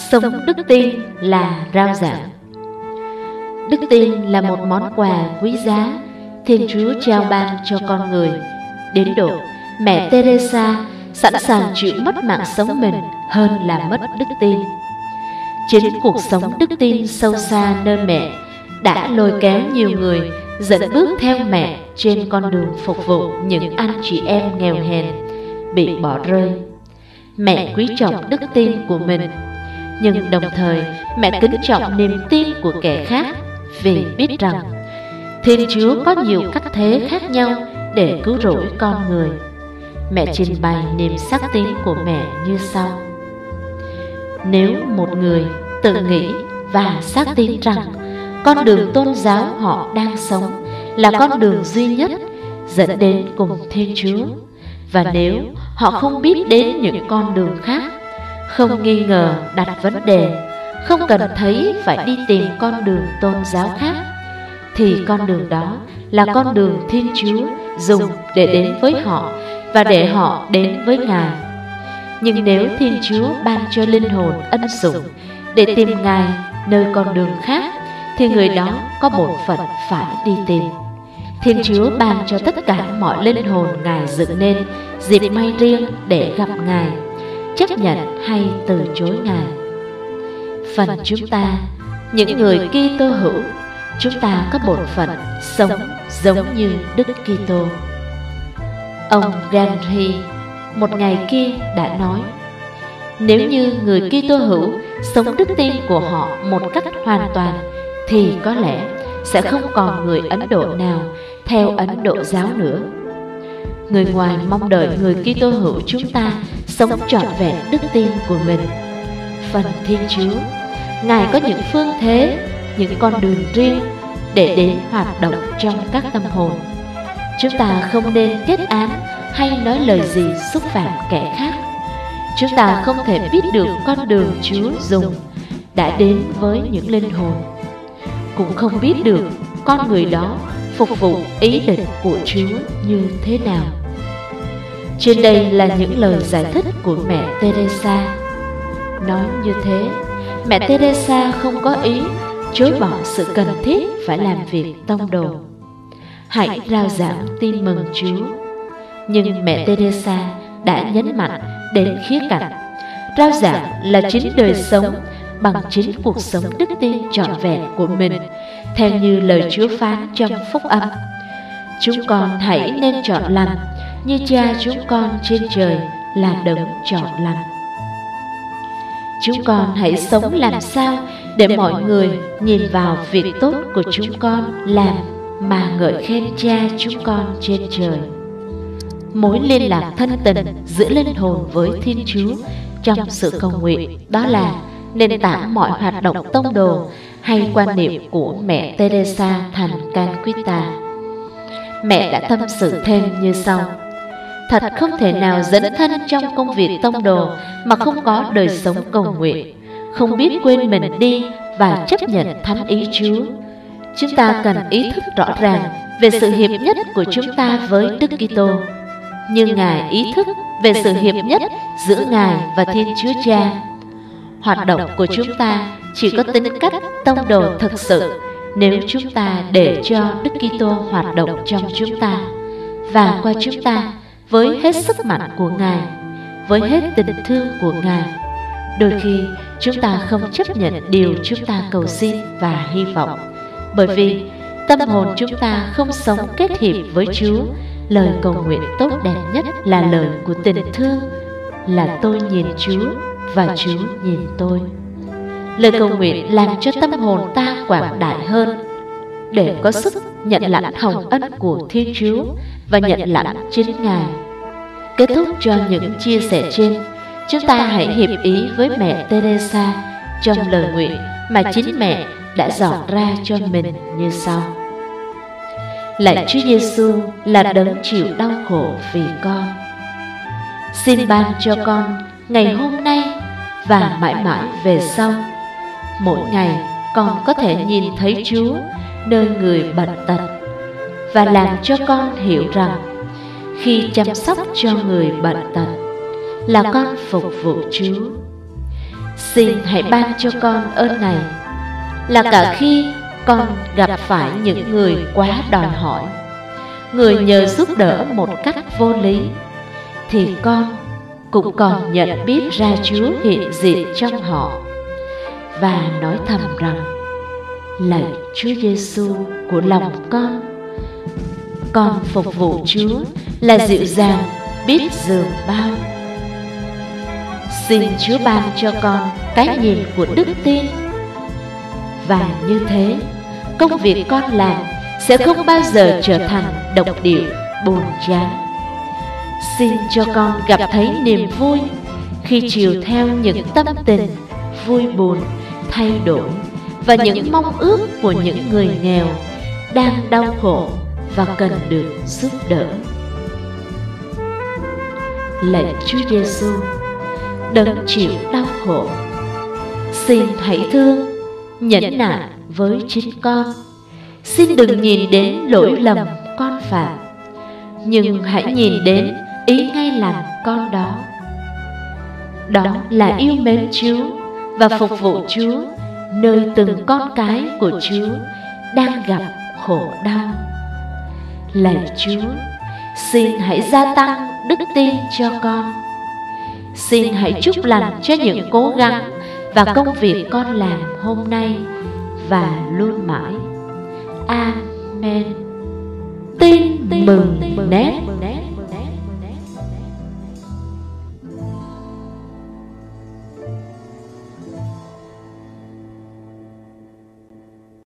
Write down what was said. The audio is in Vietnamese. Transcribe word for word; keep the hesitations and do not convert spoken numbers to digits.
Sống đức tin là rao giảng. Đức tin là một món quà quý giá Thiên Chúa trao ban cho con người, đến độ mẹ Teresa sẵn sàng chịu mất mạng sống mình hơn là mất đức tin. Chính cuộc sống đức tin sâu xa nơi mẹ đã lôi kéo nhiều người dẫn bước theo mẹ trên con đường phục vụ những anh chị em nghèo hèn bị bỏ rơi. Mẹ quý trọng đức tin của mình, nhưng đồng thời mẹ kính trọng niềm tin của kẻ khác, vì biết rằng Thiên Chúa có nhiều cách thế khác nhau để cứu rỗi con người. Mẹ trình bày niềm xác tín của mẹ như sau: nếu một người tự nghĩ và xác tín rằng con đường tôn giáo họ đang sống là con đường duy nhất dẫn đến cùng Thiên Chúa, và nếu họ không biết đến những con đường khác, không nghi ngờ đặt vấn đề, không cần thấy phải đi tìm con đường tôn giáo khác, thì con đường đó là con đường Thiên Chúa dùng để đến với họ và để họ đến với Ngài. Nhưng nếu Thiên Chúa ban cho linh hồn ân sủng để tìm Ngài nơi con đường khác, thì người đó có bổn phận phải đi tìm. Thiên Chúa ban cho tất cả mọi linh hồn Ngài dựng nên dịp may riêng để gặp Ngài, chấp nhận hay từ chối Ngài. Phần chúng ta, những người Kitô hữu, chúng ta có bổn phận sống giống như Đức Kitô. Ông Gandhi một ngày kia đã nói: nếu như người Kitô hữu sống đức tin của họ một cách hoàn toàn, thì có lẽ sẽ không còn người Ấn Độ nào theo Ấn Độ giáo nữa. Người ngoài mong đợi người Kitô hữu chúng ta sống trọn vẹn đức tin của mình. Phần Thiên Chúa, Ngài có những phương thế, những con đường riêng để đến hoạt động trong các tâm hồn. Chúng ta không nên kết án hay nói lời gì xúc phạm kẻ khác. Chúng ta không thể biết được con đường Chúa dùng đã đến với những linh hồn, cũng không biết được con người đó phục vụ ý định của Chúa như thế nào. Trên đây là những lời giải thích của mẹ Teresa. Nói như thế, mẹ Teresa không có ý chối bỏ sự cần thiết phải làm việc tông đồ. Hãy rao giảng tin mừng Chúa. Nhưng mẹ Teresa đã nhấn mạnh đến khía cạnh rao giảng là chính đời sống bằng chính cuộc sống đức tin trọn vẹn của mình, theo như lời Chúa phán trong Phúc Âm: chúng con hãy nên chọn lành như Cha chúng con trên trời là đấng chọn lành. Chúng con hãy sống làm sao để mọi người nhìn vào việc tốt của chúng con làm mà ngợi khen Cha chúng con trên trời. Mối liên lạc thân tình giữa linh hồn với Thiên Chúa trong sự cầu nguyện, đó là nền tảng mọi hoạt động tông đồ hay quan niệm của mẹ Teresa thành Calcutta. Mẹ đã tâm sự thêm như sau: thật không thể nào dấn thân trong công việc tông đồ mà không có đời sống cầu nguyện, không biết quên mình đi và chấp nhận thánh ý Chúa. Chúng ta cần ý thức rõ ràng về sự hiệp nhất của chúng ta với Đức Kitô, như Ngài ý thức về sự hiệp nhất giữa Ngài và Thiên Chúa Cha. Hoạt động của chúng ta chỉ có tính cách tông đồ thực sự nếu chúng ta để cho Đức Kitô hoạt động trong chúng ta và qua chúng ta với hết sức mạnh của Ngài, với hết tình thương của Ngài. Đôi khi chúng ta không chấp nhận điều chúng ta cầu xin và hy vọng, bởi vì tâm hồn chúng ta không sống kết hiệp với Chúa. Lời cầu nguyện tốt đẹp nhất là lời của tình thương, là tôi nhìn Chúa và Chúa nhìn tôi. Lời cầu nguyện làm cho tâm hồn ta quảng đại hơn, để có sức nhận lãnh hồng ân của Thiên Chúa và nhận lãnh chính Ngài. Kết thúc cho những chia sẻ trên, chúng ta hãy hiệp ý với mẹ Teresa trong lời nguyện mà chính mẹ đã dọn ra cho mình như sau: lạy Chúa Giêsu là đấng chịu đau khổ vì con, xin ban cho con ngày hôm nay và mãi mãi về sau, mỗi ngày con có thể nhìn thấy Chúa nơi người bệnh tật, và làm cho con hiểu rằng khi chăm sóc cho người bệnh tật là con phục vụ Chúa. Xin hãy ban cho con ơn này, là cả khi con gặp phải những người quá đòi hỏi, người nhờ giúp đỡ một cách vô lý, thì con cũng còn nhận biết ra Chúa hiện diện trong họ, và nói thầm rằng: lạy Chúa Giêsu của lòng con, con phục vụ Chúa là dịu dàng biết dường bao. Xin Chúa ban cho con cái nhìn của đức tin, và như thế công việc con làm sẽ không bao giờ trở thành độc điệu buồn chán. Xin cho con gặp thấy niềm vui khi chiều theo những tâm tình vui buồn thay đổi, và những mong ước của những người nghèo đang đau khổ và cần được giúp đỡ. Lạy Chúa Giêsu, đấng chịu đau khổ, xin hãy thương, nhẫn nại với chính con. Xin đừng nhìn đến lỗi lầm con phạm, nhưng hãy nhìn đến ý ngay lành con đó. Đó là yêu mến Chúa và phục vụ Chúa nơi từng con cái của Chúa đang gặp khổ đau. Lạy Chúa, xin hãy gia tăng đức tin cho con. Xin hãy chúc lành cho những cố gắng và công việc con làm hôm nay và luôn mãi. Amen. Tin mừng nét.